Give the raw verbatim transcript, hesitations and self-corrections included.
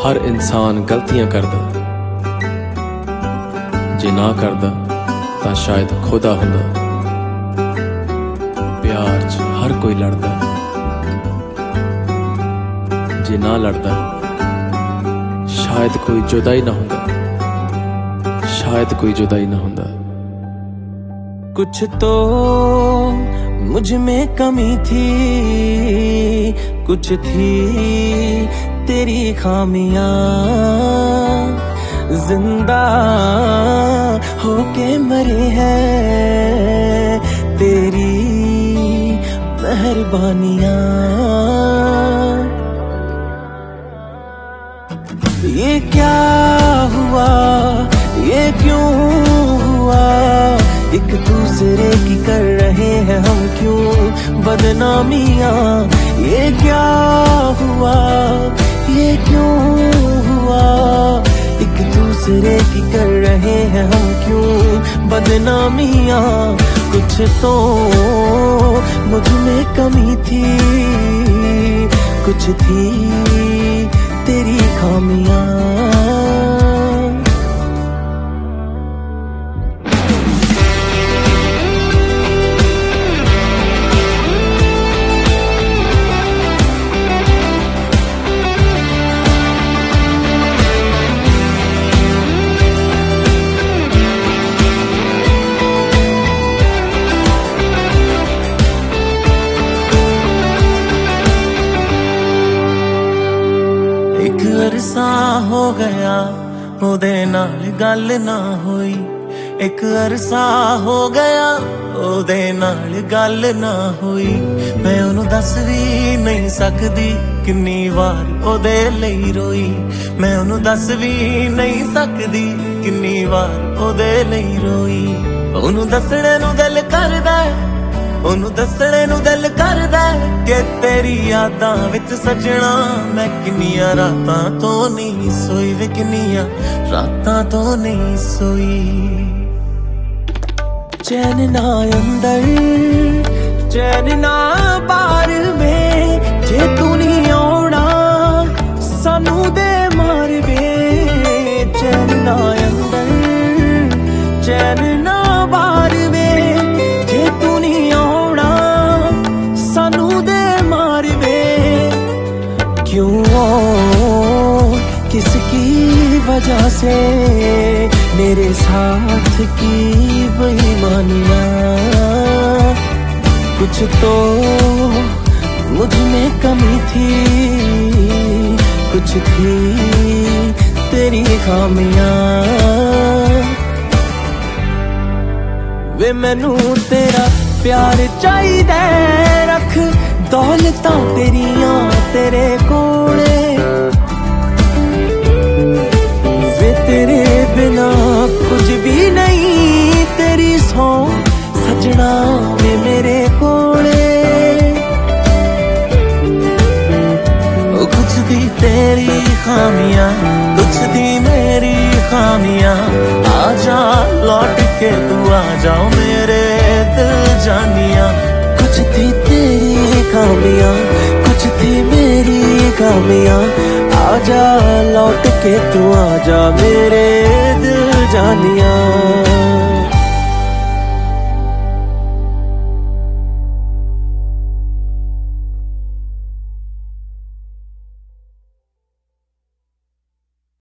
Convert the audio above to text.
हर इंसान गलतियां करदा, जे ना करदा तां शायद खुदा हुंदा। प्यार च हर कोई लड़दा, जे ना लड़दा शायद कोई जुदा ही ना हुंदा, शायद कोई जुदा ही ना हुंदा। कुछ तो मुझ में कमी थी, कुछ थी तेरी खामियां, जिंदा होके मरे हैं तेरी मेहरबानियां। ये क्या हुआ, ये क्यों हुआ, एक दूसरे की कर रहे हैं हम क्यों बदनामियां। ये क्या हुआ, ये क्यों हुआ, एक दूसरे की कर रहे हैं हम क्यों बदनामियां। कुछ तो मुझ में कमी थी, कुछ थी तेरी खामियां। एक अरसा हो गया ओदे नाल गल ना होई, एक अरसा हो गया ओदे नाल गल ना होई। मैं ओनू दस भी नहीं सकदी किन्नी वार ओदे लई रोई, मैं ओनू दस भी नहीं सकदी किन्नी वार ओदे लई रोई। ओनू दसणे नू दिल करदा, ओनू दसणे नू दिल करदा कि तेरी यादां विच सजना मैं किन्नियां रातां तो नहीं सोई वे, किन्नियां रातां तो नहीं सोई। चैन ना अंदर चैन ना बाहर में, जे तू नहीं आउणा सानू दे मार वे। चैन ना अंदर चैन ना बाहर में, जे तू नहीं आउणा सानू दे मार वे। क्यों किसकी वजह से मेरे साथ की बेईमानियां। कुछ तो मुझ में कमी थी, कुछ थी तेरी खामियां। वे मैनू तेरा प्यार चाहिदा, रख दौलतां तेरियां तेरे कोले, वे तेरे बिना कुछ भी नहीं तेरी सौ सजना वे मेरे कोले। ओ कुछ दी तेरी खामियां, कुछ दी मेरी खामियां। आजा लौट के तू आ जाओ मेरे दिल जानिया। कुछ थी तेरी खामियां, कुछ थी मेरी खामियां। आजा लौट के तू आजा मेरे दिल जानिया।